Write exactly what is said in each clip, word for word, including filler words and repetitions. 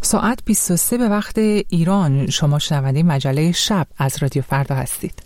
ساعت بیست و سه به وقت ایران. شما شنونده مجله شب از رادیو فردا هستید.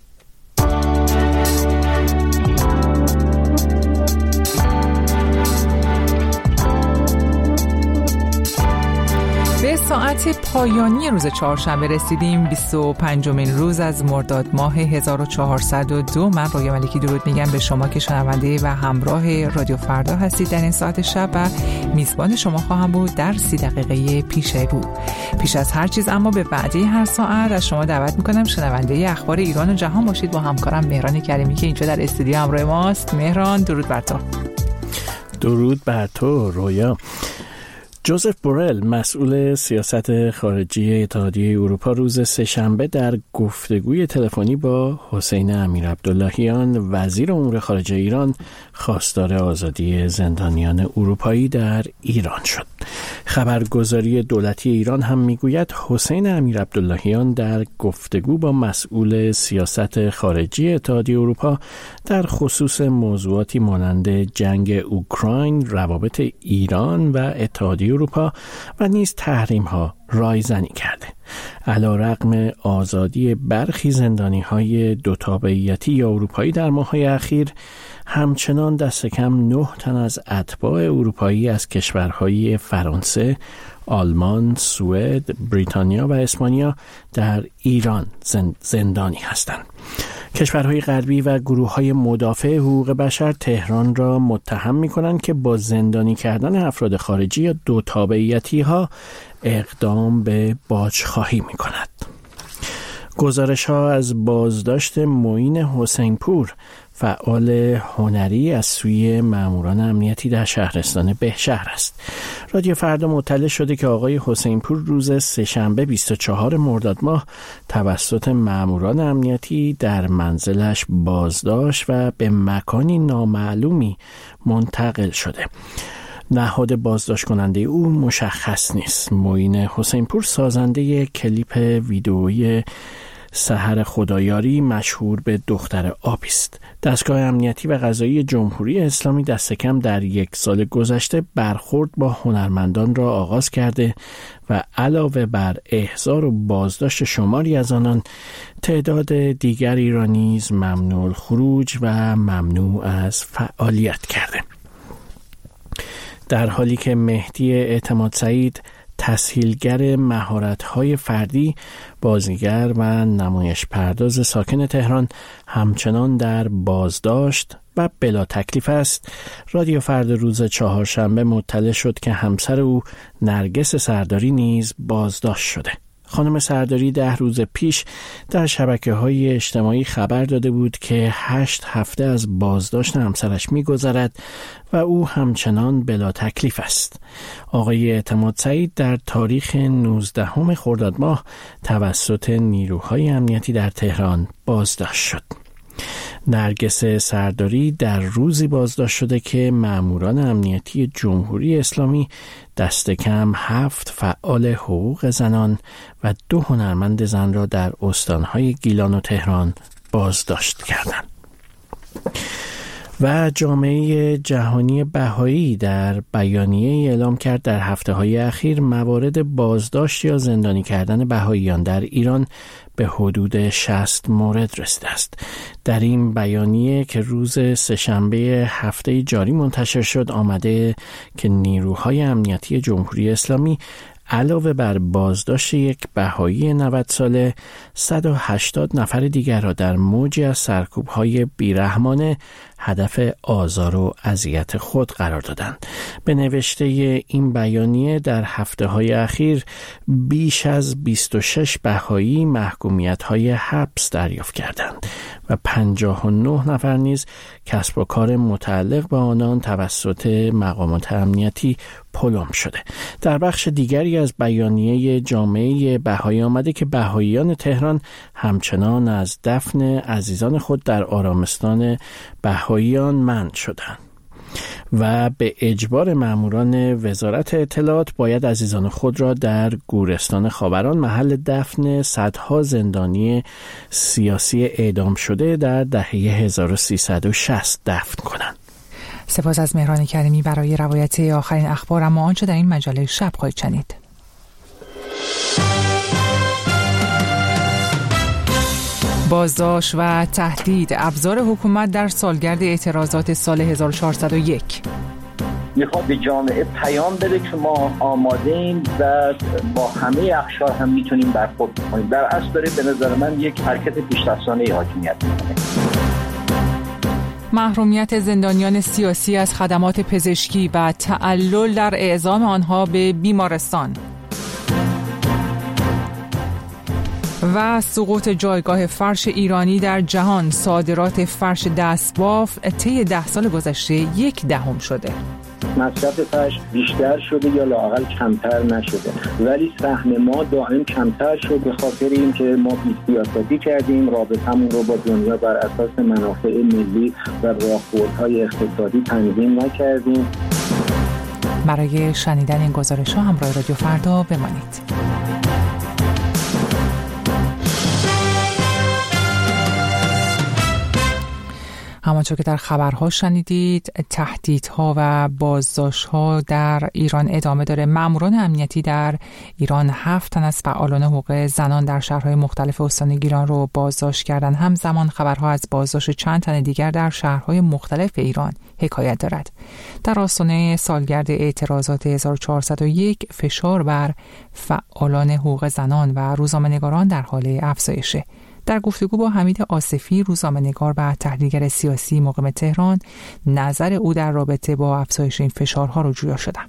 به ساعت پایانی روز چهارشنبه رسیدیم. بیست و پنجمین روز از مرداد ماه هزار و چهارصد و دو. من رویا ملکی درود میگم به شما که شنونده و همراه رادیو فردا هستید. در این ساعت شب و میزبان شما خواهم بود در سی دقیقه پیش رو. پیش از هر چیز اما به وعده هر ساعت از شما دعوت میکنم شنونده اخبار ایران و جهان باشید با همکارم مهران کریمی که اینجا در استودیو همراه ماست. مهران درود بر تو. درود بر تو رویا. جوزف بورل مسئول سیاست خارجی اتحادیه اروپا روز سه‌شنبه در گفتگوی تلفنی با حسین امیرعبداللهیان وزیر امور خارجه ایران خواستار آزادی زندانیان اروپایی در ایران شد. خبرگزاری دولتی ایران هم میگوید حسین امیرعبداللهیان در گفتگو با مسئول سیاست خارجی اتحادیه اروپا در خصوص موضوعاتی مانند جنگ اوکراین، روابط ایران و اتحادیه اروپا و نیز تحریم ها رایزنی کرده. علیرغم آزادی برخی زندانی های دو تابعیتی یا اروپایی در ماه‌های اخیر، همچنان دست کم نه تن از اتباع اروپایی از کشورهای فرانسه، آلمان، سوئد، بریتانیا و اسپانیا در ایران زندانی هستند. کشورهای غربی و گروه‌های مدافع حقوق بشر تهران را متهم می‌کنند که با زندانی کردن افراد خارجی یا دو تابعیتی‌ها اقدام به باج‌خواهی می‌کند. گزارش‌ها از بازداشت معین حسین پور، فعال هنری، از سوی ماموران امنیتی در شهرستان بهشهر است. رادیو فردا مطلع شده که آقای حسین پور روز سه‌شنبه بیست و چهارم مرداد ماه توسط ماموران امنیتی در منزلش بازداشت و به مکانی نامعلومی منتقل شده. نهاد بازداشت کننده او مشخص نیست. معین حسین پور سازنده کلیپ ویدئویی سحر خدایاری مشهور به دختر آبی است. دستگاه امنیتی و قضایی جمهوری اسلامی دست کم در یک سال گذشته برخورد با هنرمندان را آغاز کرده و علاوه بر احضار و بازداشت شماری از آنان، تعداد دیگری را نیز ممنوع الخروج و ممنوع از فعالیت کرده. در حالی که مهدی اعتماد سعید، تسهیلگر مهارت‌های فردی، بازیگر و نمایش پرداز ساکن تهران همچنان در بازداشت و بلا تکلیف است، رادیو فردا روز چهارشنبه مطلع شد که همسر او نرگس سرداری نیز بازداشت شده. خانم سرداری ده روز پیش در شبکه‌های اجتماعی خبر داده بود که هشت هفته از بازداشت همسرش می‌گذرد و او همچنان بلا تکلیف است. آقای اعتماد سعید در تاریخ نوزدهم خرداد ماه توسط نیروهای امنیتی در تهران بازداشت شد. نرگس سرداری در روزی بازداشت شده که ماموران امنیتی جمهوری اسلامی دست کم هفت فعال حقوق زنان و دو هنرمند زن را در استانهای گیلان و تهران بازداشت کردند. و جامعه جهانی بهایی در بیانیه اعلام کرد در هفته‌های اخیر موارد بازداشت یا زندانی کردن بهاییان در ایران به حدود شصت مورد رسیده است. در این بیانیه که روز سه‌شنبه هفته جاری منتشر شد آمده که نیروهای امنیتی جمهوری اسلامی علاوه بر بازداشت یک بهایی نود ساله، صد و هشتاد نفر دیگر را در موجی از سرکوب‌های بیرحمانه هدف آزار و اذیت خود قرار دادند. به نوشته این بیانیه در هفته‌های اخیر بیش از بیست و شش بهایی محکومیت‌های حبس دریافت کردند و پنجاه و نه نفر نیز کسب و کار متعلق به آنان توسط مقامات امنیتی پلم شده. در بخش دیگری از بیانیه جامعه بهایی آمده که بهاییان تهران همچنان از دفن عزیزان خود در آرامستان بهاییان منع شدند و به اجبار ماموران وزارت اطلاعات باید عزیزان خود را در گورستان خاوران، محل دفن صدها زندانی سیاسی اعدام شده، در دهه هزار و سیصد و شصت دفن کنند. سپاس از مهران کریمی برای روایت آخرین اخبار. اما آنچه در این مجله شب خواهید شنید. بازداشت و تهدید ابزار حکومت در سالگرد اعتراضات سال هزار و چهارصد و یک. میخواد به جامعه پیام بده که ما آماده ایم و با همه اقشار هم میتونیم برخورد کنیم. در اصل داره به نظر من یک حرکت پیشرفتانه حاکمیت میکنه. محرومیت زندانیان سیاسی از خدمات پزشکی و تعلل در اعزام آنها به بیمارستان و سقوط جایگاه فرش ایرانی در جهان. صادرات فرش دستباف طی ده سال گذشته یک دهم شده. مصرف فرش بیشتر شده یا لااقل کمتر نشده، ولی سهم ما دائم کمتر شد به خاطر اینکه ما بی‌سیاستی کردیم، رابطمون رو با دنیا بر اساس منافع ملی و راهبردهای اقتصادی تنظیم نکردیم. برای شنیدن این گزارش‌ها همراه رادیو فردا بمانید. همانطور که در خبرها شنیدید، تهدیدها و بازداشت‌ها در ایران ادامه داره. ماموران امنیتی در ایران هفت تن از فعالان حقوق زنان در شهرهای مختلف استان گیلان رو بازداشت کردند. همزمان خبرها از بازداشت چند تن دیگر در شهرهای مختلف ایران حکایت دارد. در آستانه سالگرد اعتراضات هزار و چهارصد و یک فشار بر فعالان حقوق زنان و روزنامه‌نگاران در حال افزایشه. در گفتگو با حمید آصفی، روزنامه‌نگار و تحلیلگر سیاسی مقیم تهران، نظر او در رابطه با افزایش این فشارها رو جویا شدم.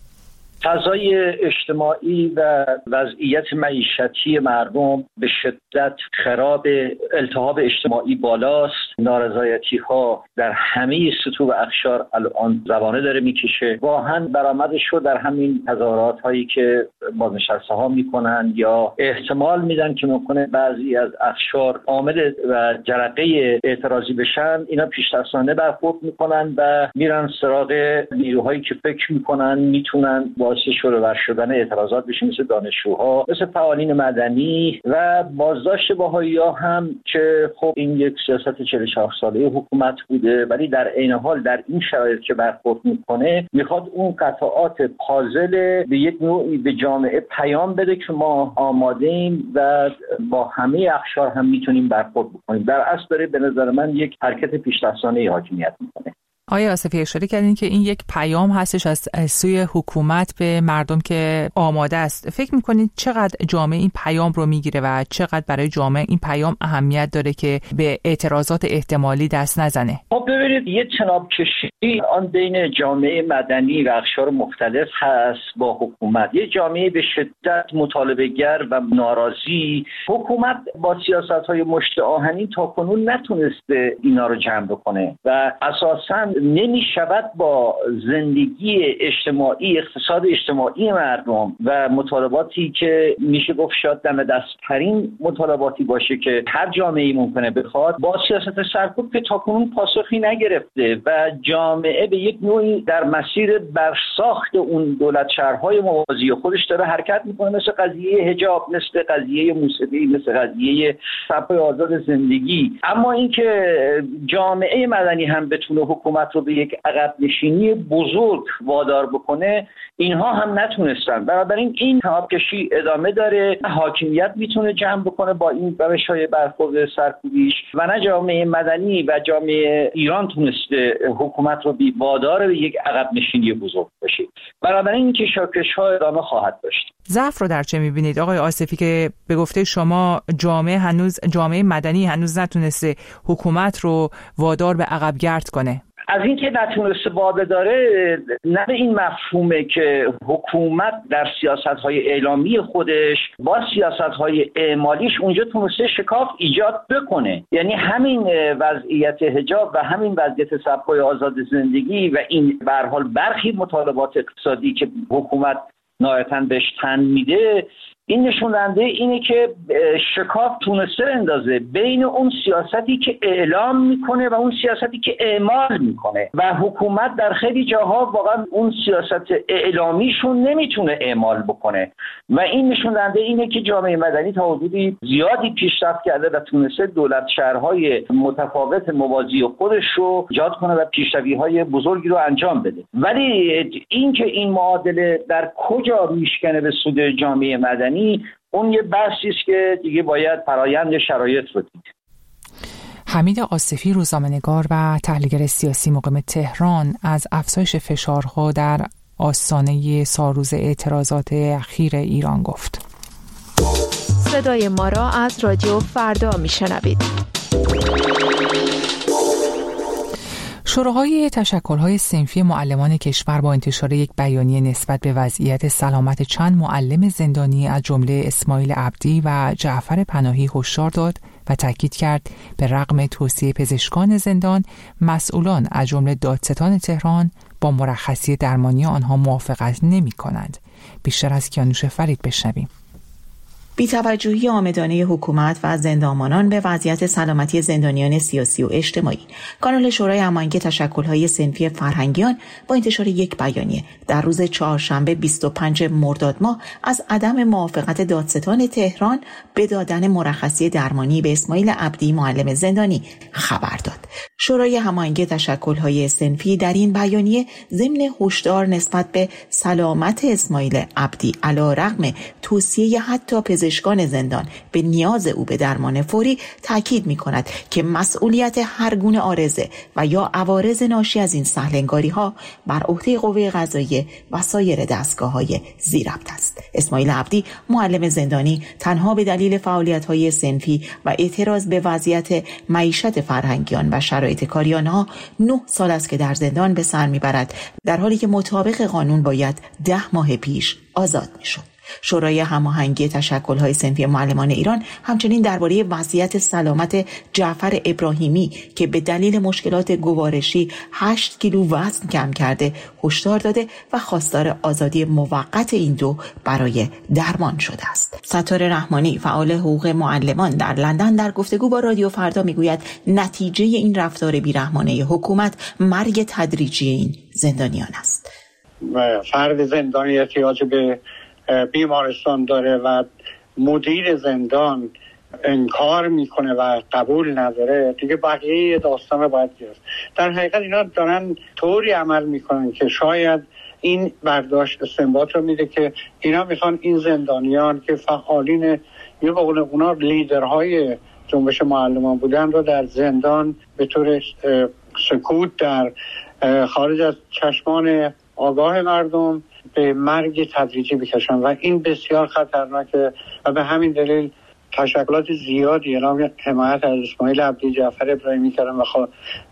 فضای اجتماعی و وضعیت معیشتی مردم به شدت خراب، التهاب اجتماعی بالاست، نارضایتی ها در همه سطوح و اقشار الان زبانه داره میکشه. واهن برآمدش رو در همین تظاهرات هایی که بازنشسته ها میکنن یا احتمال میدن که ممکنه بعضی از اقشار عامل و جرقه اعتراضی بشن، اینا پیش‌دستانه برخورد میکنن و میرن سراغ نیروهایی که فکر میکنن میتونن باعث شروع شدن اعتراضات بشه، مثل دانشجوها، مثل فعالین مدنی و بازداشت بهائی‌ها هم که خب این یک سیاست چهل و چهار ساله حکومت بوده، ولی در عین حال در این شرایط که برخورد میکنه میخواد اون قطعات پازل به یک نوعی به جامعه پیام بده که ما آماده ایم و با همه اقشار هم میتونیم برخورد بکنیم. در اصل داره به نظر من یک حرکت پیش‌دستانه حاکمیت میکنه. آقای آصفی اشاره کردین که این یک پیام هستش از سوی حکومت به مردم که آماده است. فکر میکنید چقدر جامعه این پیام رو میگیره و چقدر برای جامعه این پیام اهمیت داره که به اعتراضات احتمالی دست نزنه؟ خب ببینید، یه تناب کشی آن بین جامعه مدنی و اقشار مختلف هست با حکومت. یه جامعه به شدت مطالبه‌گر و ناراضی، حکومت با سیاست‌های مشت آهنی تاکنون نتونسته اینا رو جمع بکنه و اساساً نمی شود با زندگی اجتماعی، اقتصاد اجتماعی مردم و مطالباتی که میشه گفت شاید دم دست‌ترین مطالباتی باشه که هر جامعه‌ای ممکنه بخواد، با سیاست سرکوب که تاکنون پاسخی نگرفته و جامعه به یک نوعی در مسیر برساخت اون دولت شهرهای موازی خودش داره حرکت میکنه، مثل قضیه حجاب، مثل قضیه موسیقی، مثل قضیه سبک آزاد زندگی. اما اینکه جامعه مدنی هم بتونه حکومت رو به یک عقب نشینی بزرگ وادار بکنه، اینها هم نتونستن. بنابراین این تنابکشی ادامه داره. حاکمیت میتونه جمع بکنه با این روش‌های برخورد سرکوبیش و نه جامعه مدنی و جامعه ایران تونسته حکومت رو بی وادار به یک عقب نشینی بزرگ بشه. بنابراین این کشاکش‌ها ادامه خواهد داشت. ضعف رو در چه می‌بینید آقای آصفی که به گفته شما جامعه هنوز جامعه مدنی هنوز نتونسته حکومت رو وادار به عقب گرد کنه؟ از این که نتونسته واده داره، نه به این مفهومه که حکومت در سیاست‌های اعلامی خودش با سیاست‌های اعمالیش اونجا تونسته شکاف ایجاد بکنه. یعنی همین وضعیت حجاب و همین وضعیت سبک‌های آزاد زندگی و این به هر حال برخی مطالبات اقتصادی که حکومت نهایتاً بهش تن میده، این نشوننده اینه که شکاف تونسته اندازه بین اون سیاستی که اعلام میکنه و اون سیاستی که اعمال میکنه و حکومت در خیلی جاها واقعا اون سیاست اعلامیشون نمیتونه اعمال بکنه و این نشوننده اینه که جامعه مدنی تا حدودی زیادی پیشرفت کرده و تونسته دولت شهرهای متفاوت موازی خودش رو ایجاد کنه و پیشروی‌های بزرگی رو انجام بده. ولی این که این معادله در کجا میشکنه به سود جامعه مدنی، اون یه بحثی است که دیگه باید فرآیند شرایط رو دید. حمید آصفی، روزنامه‌نگار و تحلیلگر سیاسی مقیم تهران، از افزایش فشارها در آستانه سالروز اعتراضات اخیر ایران گفت. صدای ما را از رادیو فردا میشنوید. شوراهای تشکل‌های صنفی معلمان کشور با انتشار یک بیانیه نسبت به وضعیت سلامت چند معلم زندانی از جمله اسماعیل عبدی و جعفر پناهی هشدار داد و تاکید کرد به رغم توصیه پزشکان زندان، مسئولان از جمله دادستان تهران با مرخصی درمانی آنها موافقت نمی‌کنند. بیشتر از کیانوش فرید بشنویم. بی‌توجهی عامدانه حکومت و زندانبانان به وضعیت سلامتی زندانیان سیاسی و اجتماعی، کانال شورای هماهنگی تشکل‌های صنفی فرهنگیان با انتشار یک بیانیه در روز چهارشنبه بیست و پنجم مرداد ماه از عدم موافقت دادستان تهران به دادن مرخصی درمانی به اسماعیل عبدی معلم زندانی خبر داد. شورای هماهنگی تشکل‌های صنفی در این بیانیه ضمن هشدار نسبت به سلامت اسماعیل عبدی علی‌رغم توصیه حتی پزشکان زندان به نیاز او به درمان فوری تاکید می‌کند که مسئولیت هر گونه عارضه و یا عوارض ناشی از این سهل‌انگاری‌ها بر عهده قوه قضاییه و سایر دستگاه‌های ذی‌ربط است. اسماعیل عبدی معلم زندانی تنها به دلیل فعالیت‌های صنفی و اعتراض به وضعیت معیشت فرهنگیان و شرایط کاری آنها نه سال است که در زندان به سر می‌برد، در حالی که مطابق قانون باید ده ماه پیش آزاد می‌شد. شورای هماهنگی تشکل‌های صنفی معلمان ایران همچنین درباره وضعیت سلامت جعفر ابراهیمی که به دلیل مشکلات گوارشی هشت کیلو وزن کم کرده هشدار داده و خواستار آزادی موقت این دو برای درمان شده است. ستاره رحمانی، فعال حقوق معلمان در لندن، در گفتگو با رادیو فردا میگوید نتیجه این رفتار بیرحمانه حکومت مرگ تدریجی این زندانیان است. فرد زندانی احتیاج به بیمارستان داره و مدیر زندان انکار میکنه و قبول نداره، دیگه بقیه داستان باید گرفت. در حقیقت اینا دارن طوری عمل میکنن که شاید این برداشت استنباط رو میده که اینا میخوان این زندانیان که فعالین یه بقول اونا لیدرهای جنبش معلمان بودن رو در زندان به طور سکوت در خارج از چشمان آگاه مردم به مرگ تدریجی بکشن و این بسیار خطرناکه و به همین دلیل تشکلات زیادی اعلام حمایت از اسماعیل عبدی، جعفر ابراهیمی کردن و خوا...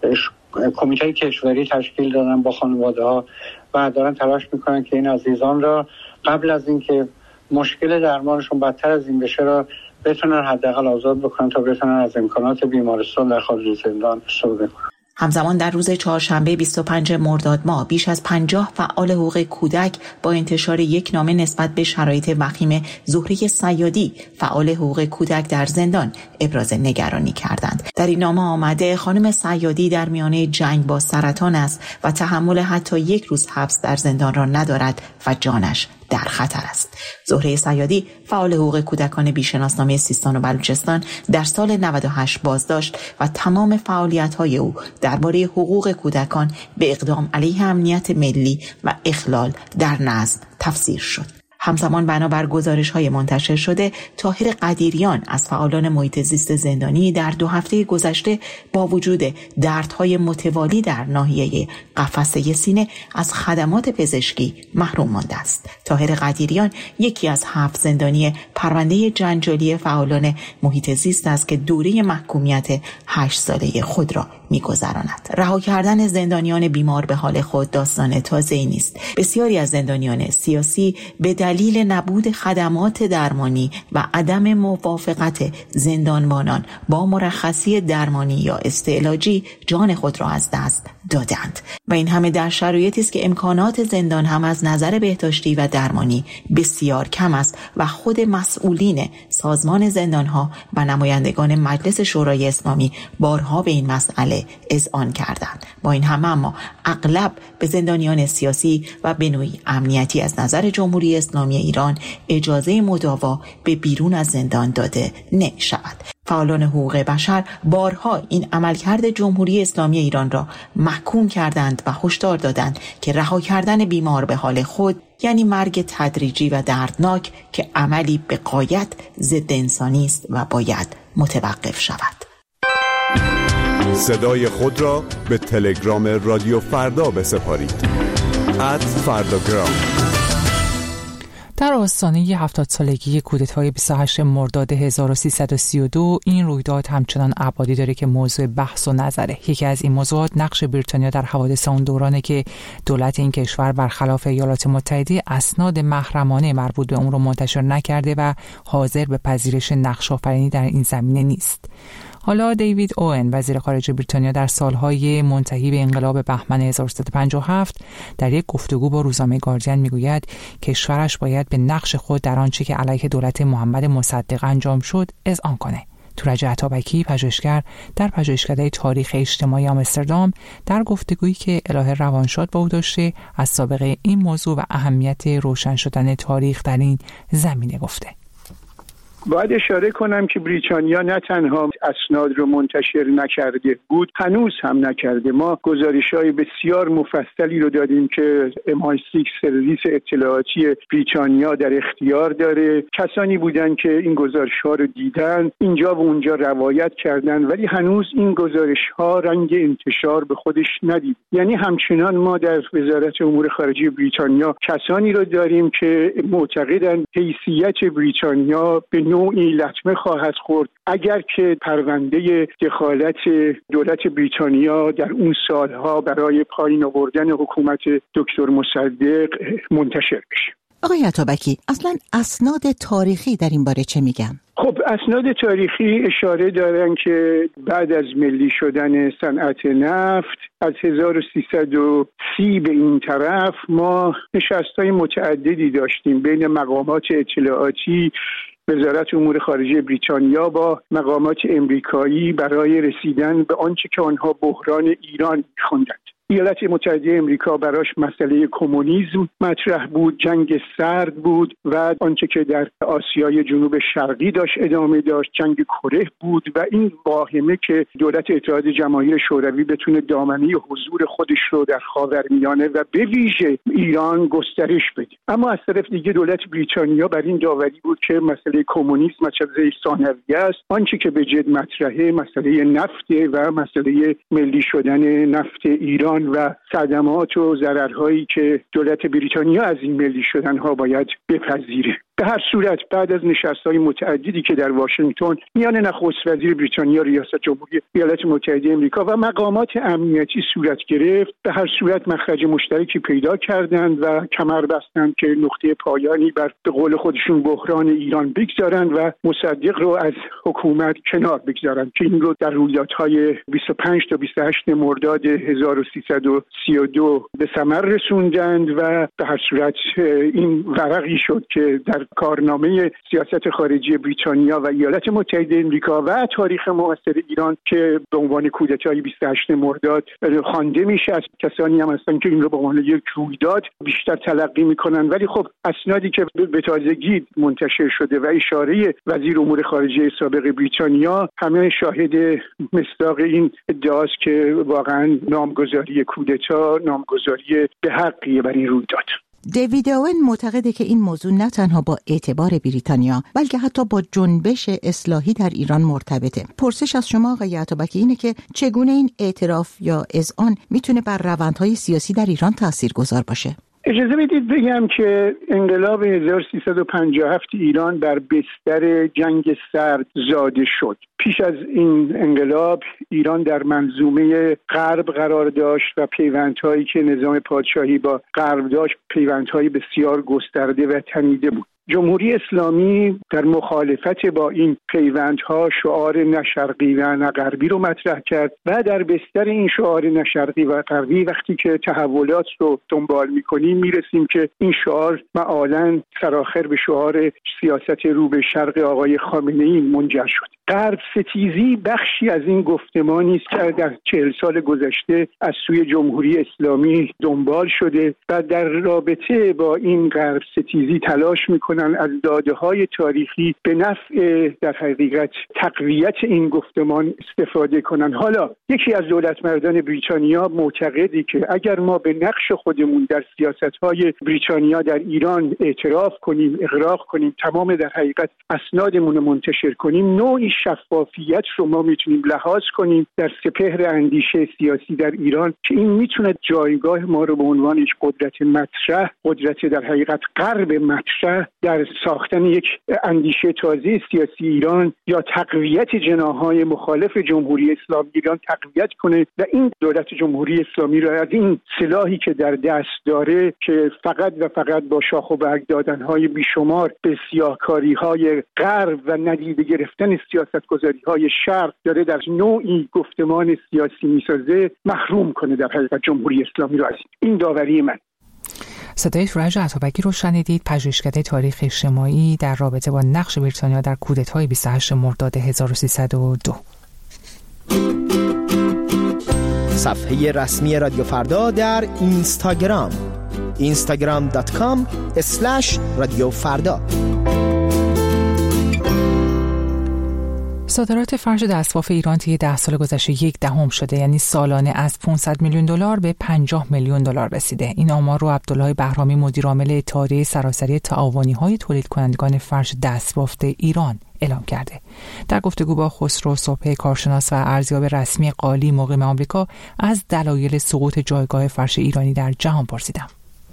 کمیته کشوری تشکیل دادن با خانواده ها و دارن تلاش میکنن که این عزیزان را قبل از اینکه مشکل درمانشون بدتر از این بشه را بتونن حداقل آزاد بکنن تا بتونن از امکانات بیمارستان در خارج زندان استفاده کنن. همزمان در روز چهارشنبه بیست و پنجم مرداد ماه بیش از پنجاه فعال حقوق کودک با انتشار یک نامه نسبت به شرایط وخیم زهره صیادی، فعال حقوق کودک در زندان، ابراز نگرانی کردند. در این نامه آمده خانم صیادی در میانه جنگ با سرطان است و تحمل حتی یک روز حبس در زندان را ندارد و جانش در خطر است. زهره صیادی، فعال حقوق کودکان بیشناسنامه سیستان و بلوچستان، در سال نود و هشت بازداشت و تمام فعالیت‌های او درباره حقوق کودکان به اقدام علیه امنیت ملی و اخلال در نظم تفسیر شد. همزمان بنابر گزارش‌های منتشر شده، طاهر قدیریان از فعالان محیط زیست زندانی در دو هفته گذشته با وجود دردهای متوالی در ناحیه قفسه سینه از خدمات پزشکی محروم مانده است. طاهر قدیریان یکی از هفت زندانی پرونده جنجالی فعالان محیط زیست است که دوره محکومیت هشت ساله خود را می‌گذراند. رها کردن زندانیان بیمار به حال خود داستان تازه‌ای نیست. بسیاری از زندانیان سیاسی به دلیل نبود خدمات درمانی و عدم موافقت زندانبانان با مرخصی درمانی یا استعلاجی جان خود را از دست دادند و این همه در شرایطی است که امکانات زندان هم از نظر بهداشتی و درمانی بسیار کم است و خود مسئولین سازمان زندانها و نمایندگان مجلس شورای اسلامی بارها به این مسئله اذعان کردند. با این همه اما اغلب به زندانیان سیاسی و به نوعی امنیتی از نظر جمهوری اسلامی ایران اجازه مداوا به بیرون از زندان داده نمی شود. فعالان حقوق بشر بارها این عملکرد جمهوری اسلامی ایران را محکوم کردند و هشدار دادند که رها کردن بیمار به حال خود یعنی مرگ تدریجی و دردناک که عملی به غایت ضد انسانی است و باید متوقف شود. صدای خود را به تلگرام رادیو فردا بسپارید. ات فرداگرام. در آستانه هفتاد سالگی کودتای بیست و هشتم مرداد هزار و سیصد و سی و دو این رویداد همچنان ابعادی داره که موضوع بحث و نظره. یکی از این موضوعات نقش بریتانیا در حوادث اون دورانه که دولت این کشور برخلاف ایالات متحده اسناد محرمانه مربوط به اون رو منتشر نکرده و حاضر به پذیرش نقش آفرینی در این زمینه نیست. حالا دیوید اوون وزیر خارجه بریتانیا در سالهای منتهی به انقلاب بهمن هزار و سیصد و پنجاه و هفت در یک گفتگو با روزنامه گاردین میگوید کشورش باید به نقش خود در آنچه که علیه دولت محمد مصدق انجام شد اذعان کنه. تورج عطابکی پژوهشگر در پژوهشکده تاریخ اجتماعی آمستردام در گفتگویی که الهه روانشاد با او داشته از سابقه این موضوع و اهمیت روشن شدن تاریخ در این زمینه گفته. باید اشاره کنم که بریتانیا نه تنها اسناد رو منتشر نکرده بود، هنوز هم نکرده. ما گزارش‌های بسیار مفصلی رو دادیم که ام آی سیکس سرویس اطلاعاتی بریتانیا در اختیار داره. کسانی بودن که این گزارش‌ها رو دیدن، اینجا و اونجا روایت کردن، ولی هنوز این گزارش‌ها رنگ انتشار به خودش ندید. یعنی همچنان ما در وزارت امور خارجه بریتانیا کسانی رو داریم که معتقدند حیثیت بریتانیا به نوعی لطمه خواهد خورد اگر که پرونده دخالت دولت بریتانیا در اون سالها برای پایین آوردن حکومت دکتر مصدق منتشر بشه. آقای عطابکی، اصلا اسناد تاریخی در این باره چه میگن؟ خب اسناد تاریخی اشاره دارن که بعد از ملی شدن صنعت نفت از هزار و سیصد و سی به این طرف ما نشست‌های متعددی داشتیم بین مقامات اطلاعاتی وزارت امور خارجه بریتانیا با مقامات امریکایی برای رسیدن به آنچه که آنها بحران ایران می‌خواندند. ایالات متحده امریکا براش مسئله کمونیسم مطرح بود، جنگ سرد بود و آنچه که در آسیای جنوب شرقی داشت ادامه داشت، جنگ کره بود و این واهمه که دولت اتحاد جماهیر شوروی بتونه دامنه حضور خودش رو در خاورمیانه و به ویژه ایران گسترش بده. اما از طرف دیگه دولت بریتانیا بر این داوری بود که مسئله کمونیسم مسئله ثانویه است، آنچه که به جد مطرحه مسئله نفت و مسئله ملی شدن نفت ایران و صدمات و ضررهایی که دولت بریتانیا از این ملی شدنها باید بپذیره. به هر صورت بعد از نشست‌های متعددی که در واشنگتن میان نخست وزیر بریتانیا، ریاست جمهوری ایالات متحده آمریکا و مقامات امنیتی صورت گرفت، به هر صورت مخرج مشترکی پیدا کردند و کمر بستند که نقطه پایانی بر به قول خودشون بحران ایران بگذارند و مصدق رو از حکومت کنار بگذارند که این رو در رویدادهای بیست و پنج تا بیست و هشت مرداد هزار و سیصد و سی و دو به ثمر رسوندند و به هر صورت این ورقی شد که در کارنامه سیاست خارجی بریتانیا و ایالات متحده آمریکا و تاریخ معاصر ایران که به عنوان کودتای بیست و هشتم مرداد خوانده میشه. از کسانی هم هستن که این رو به عنوان یک رویداد بیشتر تلقی میکنن، ولی خب اسنادی که به تازگی منتشر شده و اشاره وزیر امور خارجه سابق بریتانیا همه شاهد مصداق این ادعاست که واقعا نامگذاری کودتا نامگذاری به حقیه بر این رویداد. دیوید اوون معتقده که این موضوع نه تنها با اعتبار بریتانیا بلکه حتی با جنبش اصلاحی در ایران مرتبطه. پرسش از شما آقای عطابکی اینه که چگونه این اعتراف یا اذعان میتونه بر روندهای سیاسی در ایران تاثیرگذار باشه؟ اجازه بدید بگم که انقلاب هزار و سیصد و پنجاه و هفت ایران بر بستر جنگ سرد زاده شد. پیش از این انقلاب ایران در منظومه غرب قرار داشت و پیوندهایی که نظام پادشاهی با غرب داشت پیوندهای بسیار گسترده و تنیده بود. جمهوری اسلامی در مخالفت با این پیوندها شعار نه شرقی و نه غربی رو مطرح کرد و در بستر این شعار نه شرقی و غربی وقتی که تحولات رو دنبال می‌کنیم میرسیم که این شعار معالاً سرآخر به شعار سیاست رو به شرق آقای خامنه‌ای منجر شد. غرب ستیزی بخشی از این گفتمانی است که در چهل سال گذشته از سوی جمهوری اسلامی دنبال شده و در رابطه با این غرب ستیزی تلاش میکنن از داده‌های تاریخی به نفع در حقیقت تقویت این گفتمان استفاده کنن. حالا یکی از دولتمردان بریتانیا معتقدی که اگر ما به نقش خودمون در سیاست‌های بریتانیا در ایران اعتراف کنیم، اغراق کنیم، تمام در حقیقت اسنادمون رو منتشر کنیم، نوعی شفافیت رو ما میتونیم لحاظ کنیم در سپهر اندیشه سیاسی در ایران که این میتونه جایگاه ما رو به عنوان قدرت مطرح، قدرت در حقیقت غرب مطرح در ساختن یک اندیشه تازه سیاسی ایران یا تقویت جناح‌های مخالف جمهوری اسلامی ایران تقویت کنه و این دولت جمهوری اسلامی را از این سلاحی که در دست داره که فقط و فقط با شاخ و برگ دادن‌های بیشمار به سیاه‌کاری‌های غرب و ندیده گرفتن سیاست‌گذاری‌های شرق داره در نوعی گفتمان سیاسی می‌سازه، محروم کنه در حقیقت جمهوری اسلامی را از این داوری من. صدای فرج عطابکی رو شنیدید، پژوهشکده تاریخ اجتماعی در رابطه با نقش بریتانیا در کودتای بیست و هشتم مرداد هزار و سیصد و دو. صفحه رسمی رادیو فردا در اینستاگرام اینستاگرام دات کام اسلش رادیو فردا. صادرات فرش دستباف ایران طی ده سال گذشته یک دهم شده، یعنی سالانه از پانصد میلیون دلار به پنجاه میلیون دلار رسیده. این آمار رو عبدالله بهرامی مدیر عامل اتحادیه سراسری تعاونی‌های تولید کنندگان فرش دستبافت ایران اعلام کرده. در گفتگو با خسرو صبحی کارشناس و ارزیاب رسمی قالی مقیم آمریکا از دلایل سقوط جایگاه فرش ایرانی در جهان پرسیدم.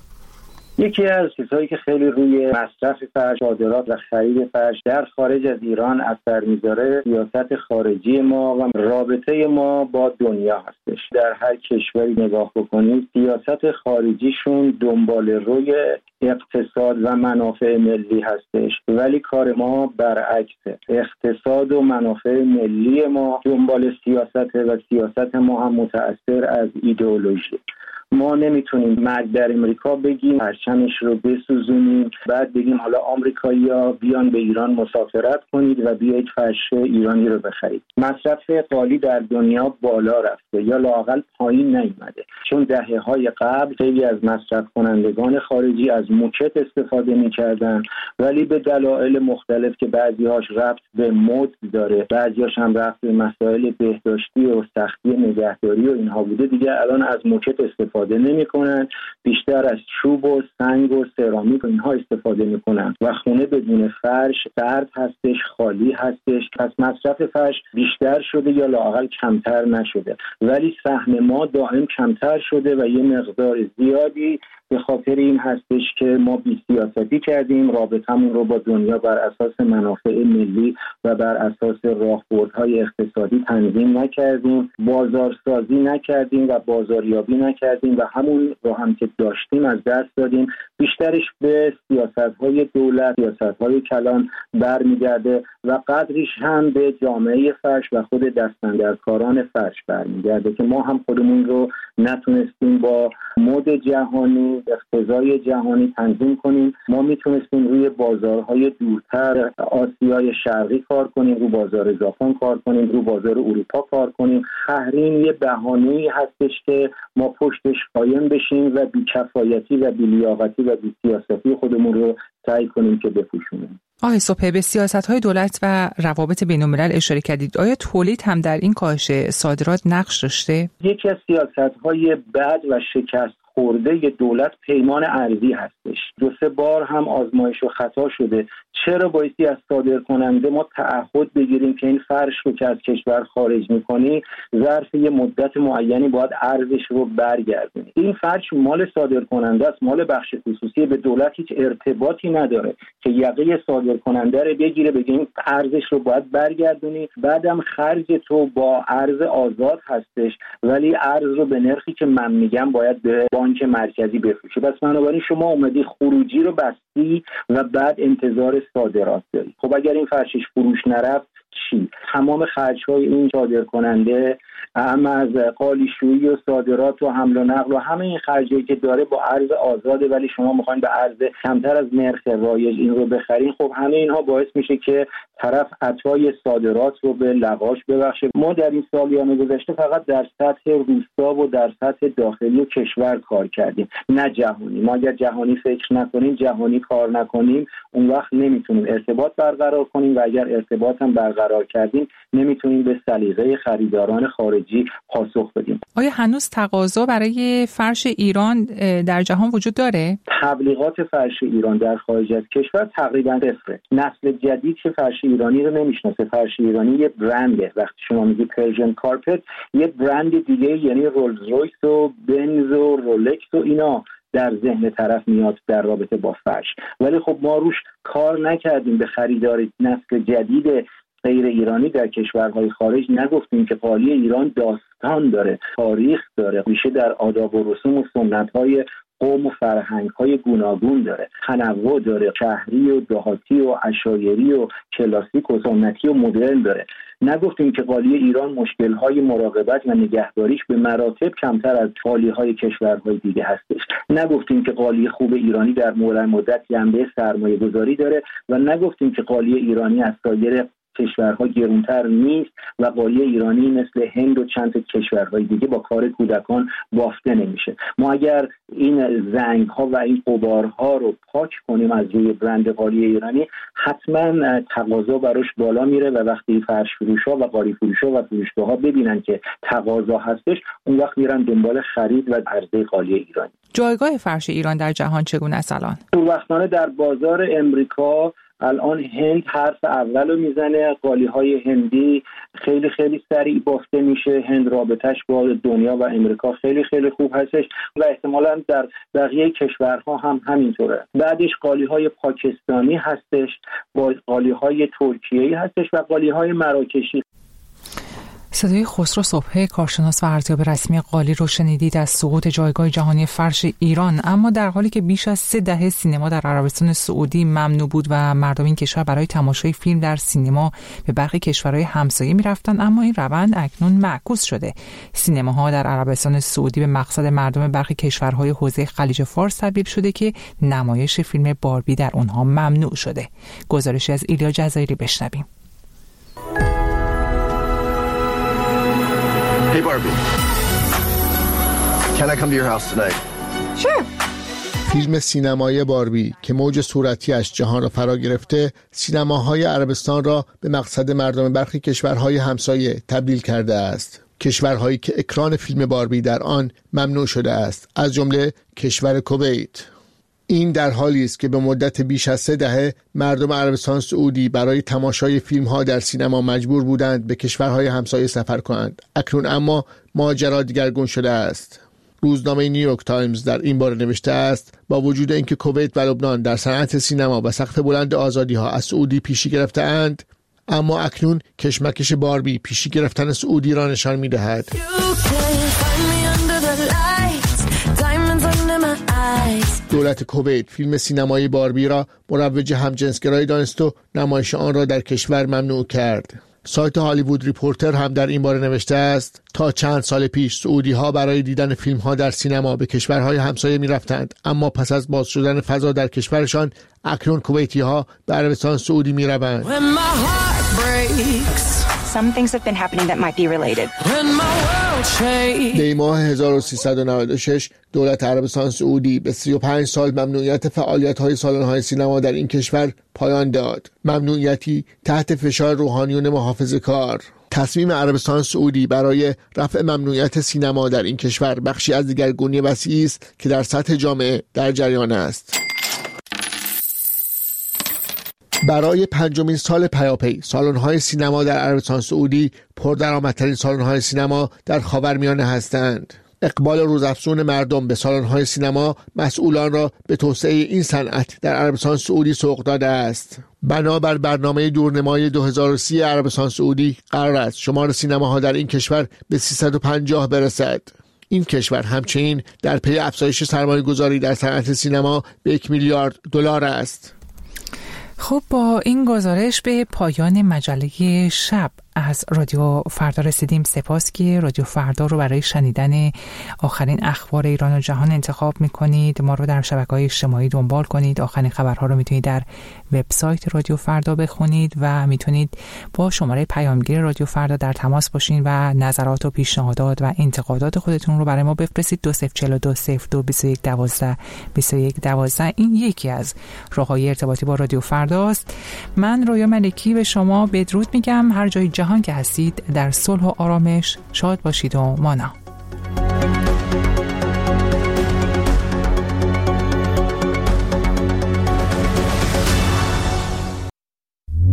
یکی از چیزهایی که خیلی روی مصرف فرش، صادرات و خرید فرش در خارج از ایران اثر میذاره سیاست خارجی ما و رابطه ما با دنیا هستش. در هر کشوری نگاه بکنید سیاست خارجیشون دنبال روی اقتصاد و منافع ملی هستش، ولی کار ما برعکسه. اقتصاد و منافع ملی ما دنبال سیاست و سیاست ما هم متأثر از ایدئولوژی. ما نمیتونیم مرگ در امریکا بگیم، پرچمش رو بسوزونیم، بعد بگیم حالا آمریکایی‌ها بیان به ایران مسافرت کنید و بیایید فرش ایرانی رو بخرید. مصرف قالی در دنیا بالا رفته یا لااقل پایین نیامده، چون دهه‌های قبل خیلی از مصرف کنندگان خارجی از موکت استفاده می‌کردن، ولی به دلایل مختلف که بعضی‌هاش ربط به مد داره، بعضی‌هاش هم ربط به مسائل بهداشتی و سختی نگهداری و اینها بوده، دیگه الان از موکت استفاده نمی‌کنن، بیشتر از چوب و سنگ و سرامیک و اینها استفاده می‌کنن و خونه بدون فرش سرد هستش، خالی هستش. پس مصرف فرش بیشتر شده یا لااقل کمتر نشده، ولی سهم ما دائم کمتر شده و یه مقدار زیادی به خاطر این هستش که ما بی سیاستی کردیم، رابطمون رو با دنیا بر اساس منافع ملی و بر اساس راهبردهای اقتصادی تنظیم نکردیم، بازارسازی نکردیم و بازاریابی نکردیم و همون رو هم که داشتیم از دست دادیم. بیشترش به سیاست‌های دولت، سیاست‌های کلان برمیگرده و قدریش هم به جامعه فرش و خود دستاندرکاران فرش برمیگرده که ما هم خودمون رو نتونستیم با مد جهانی، اقتضای جهانی تنظیم کنیم. ما میتونستیم روی بازارهای دورتر آسیای شرقی کار کنیم، رو بازار ژاپن کار کنیم، رو بازار اروپا کار کنیم. تحریم یه بهانه‌ای هستش که ما پشتش قایم بشیم و بی‌کفایتی و بی‌لیاقتی و بی‌سیاستی خودمون رو سعی کنیم که بپوشونیم. آقای صبحی، به سیاست‌های دولت و روابط بین‌الملل اشاره کردید. آیا تولید هم در این کاهش صادرات نقش داشته؟ یکی از سیاست‌های بد و شکست خورده دولت پیمان ارزی هستش. دو سه بار هم آزمایش و خطا شده. چرا بایستی از صادرکننده ما تعهد بگیریم که این فرش رو که از کشور خارج می‌کنی ظرف یه مدت معینی باید ارزش رو برگردونی؟ این فرش مال صادرکننده است، مال بخش خصوصی، به دولت هیچ ارتباطی نداره که یقه صادرکننده رو بگیره بگه این ارزش رو باید برگردونی. بعدم خرج تو با ارز آزاد هستش، ولی ارز رو به نرخی که من میگم باید به بانک مرکزی بفروشه. پس بنابراین شما اومدی خروجی رو بستی و بعد انتظار صادرات داری. خب اگر این فرشش فروش نرفت چی؟ تمام خرج‌های این صادرکننده، هم از قالیشویی و صادرات و حمل و نقل و همه این خرجی که داره با ارز آزاده، ولی شما میخواین به ارز کمتر از نرخ رایج این رو بخرین. خب همه اینها باعث میشه که طرف عطای صادرات رو به لغاش ببخشه. ما در این سالیان گذشته فقط در سطح روستا و در سطح داخلی و کشور کار کردیم، نه جهانی. ما اگر جهانی فکر نکنیم، جهانی کار نکنیم، اون وقت نمیتونیم ارتباط برقرار کنیم و اگر ارتباط هم برقرار کردیم نمیتونیم به سلیقه خریداران خارجی خارجی پاسخ بدیم. آیا هنوز تقاضا برای فرش ایران در جهان وجود داره؟ تبلیغات فرش ایران در خارج از کشور تقریبا صفره. نسل جدید که فرش ایرانی رو نمیشناسه. فرش ایرانی یه برنده. وقتی شما میگی پرژن کارپت، یه برند دیگه، یعنی رولز رویس و بنز و رولکس و اینا در ذهن طرف میاد در رابطه با فرش. ولی خب ما روش کار نکردیم. به خریدار نسل جدید غیر ایرانی در کشورهای خارج نگفتیم که قالی ایران داستان داره، تاریخ داره، ریشه در آداب و رسوم و سنت‌های قوم و فرهنگ‌های گوناگون داره، تنوع داره، شهری و دهاتی و عشایری و کلاسیک و سنتی و مدرن داره. نگفتیم که قالی ایران مشکل‌های مراقبت و نگهداریش به مراتب کمتر از قالی‌های کشورهای دیگه هستش. نگفتیم که قالی خوب ایرانی در مولای مدت جنبه سرمایه‌گذاری داره و نگفتیم که قالی ایرانی از سایر کشورها گرونتر نیست و قالی ایرانی مثل هند و چند کشورهای دیگه با کار کودکان بافته نمیشه. ما اگر این زنگ‌ها و این غبارها رو پاک کنیم از روی برند قالی ایرانی، حتما تقاضا براش بالا میره و وقتی فرش فروش‌ها و قالی فروش‌ها و فروشگاه‌ها ببینن که تقاضا هستش، اون وقت میرن دنبال خرید و عرضه قالی ایرانی. جایگاه فرش ایران در جهان چگونه است الان؟ وقتانه در بازار امریکا الان هند حرف اولو میزنه. قالی‌های هندی خیلی خیلی سریع بافته میشه. هند رابطش با دنیا و امریکا خیلی خیلی خوب هستش و احتمالاً در بقیه کشورها هم همینطوره. بعدش قالی‌های پاکستانی هستش، با قالی‌های ترکیه‌ای هستش و قالی‌های مراکشی. صدای خسرو صبحی، کارشناس و ارزیاب رسمی قالی رو شنیدید از سقوط جایگاه جهانی فرش ایران. اما در حالی که بیش از سه دهه سینما در عربستان سعودی ممنوع بود و مردم این کشور برای تماشای فیلم در سینما به برخی کشورهای همسایه می‌رفتند، اما این روند اکنون معکوس شده. سینماها در عربستان سعودی به مقصد مردم برخی کشورهای حوزه خلیج فارس تبدیل شده که نمایش فیلم باربی در اونها ممنوع شده. گزارشی از ایلیا جزایری بشنویم. Hey Barbie, can I come to your house tonight? Sure. فیلم سینمایی باربی که موج صورتیش جهان را فرا گرفته، سینماهای عربستان را به مقصد مردم برخی کشورهای همسایه تبدیل کرده است. کشورهایی که اکران فیلم باربی در آن ممنوع شده است، از جمله کشور کویت. این در حالی است که به مدت بیش از سه دهه مردم عربستان سعودی برای تماشای فیلم‌ها در سینما مجبور بودند به کشورهای همسایه سفر کنند. اکنون اما ماجرا دیگرگون شده است. روزنامه نیویورک تایمز در این باره نوشته است با وجود اینکه کویت و لبنان در صنعت سینما و سقف بلند آزادی‌ها از سعودی پیشی گرفته‌اند، اما اکنون کشمکش باربی پیشی گرفتن سعودی را نشان می‌دهد. دولت کویت فیلم سینمایی باربی را مروج همجنسگرایی دانست و نمایش آن را در کشور ممنوع کرد. سایت هالیوود ریپورتر هم در این باره نوشته است تا چند سال پیش سعودی ها برای دیدن فیلم ها در سینما به کشورهای همسایه می رفتند، اما پس از باز شدن فضا در کشورشان اکنون کویتی ها به عربستان سعودی می روند. Some things have been happening that might be related. دی ماه هزار و سیصد و نود و شش دولت عربستان سعودی به سی و پنج سال ممنوعیت فعالیت‌های سالن‌های سینما در این کشور پایان داد. ممنوعیتی تحت فشار روحانیون محافظه‌کار. تصمیم عربستان سعودی برای رفع ممنوعیت سینما در این کشور بخشی از دیگرگونی وسیعی است که در سطح جامعه در جریان است. برای پنجمین سال پیاپی سالن‌های سینما در عربستان سعودی پردرآمدترین سالن‌های سینما در خاورمیانه هستند. اقبال روزافزون مردم به سالن‌های سینما مسئولان را به توسعه این صنعت در عربستان سعودی سوق داده است. بنابر برنامه دورنمای دو هزار و سی عربستان سعودی قرار است شمار سینماها در این کشور به سیصد و پنجاه برسد. این کشور همچنین در پی افزایش سرمایه‌گذاری در صنعت سینما به یک میلیارد دلار است. خب با این گزارش به پایان مجله شب از رادیو فردا رسیدیم. سپاس که رادیو فردا رو برای شنیدن آخرین اخبار ایران و جهان انتخاب میکنید. ما رو در شبکه‌های اجتماعی دنبال کنید. آخرین خبرها رو میتونید در وبسایت رادیو فردا بخونید و میتونید با شماره پیامگیر رادیو فردا در تماس باشین و نظرات و پیشنهادات و انتقادات خودتون رو برای ما بفرستید. دو صفر چهار دو صفر دو بیست و یک دوازده بیست و یک دوازده این یکی از راه‌های ارتباطی با رادیو فرداست. من رویا ملکی به شما بدرود میگم. هر جای جهان که هستید در صلح و آرامش شاد باشید و مانا.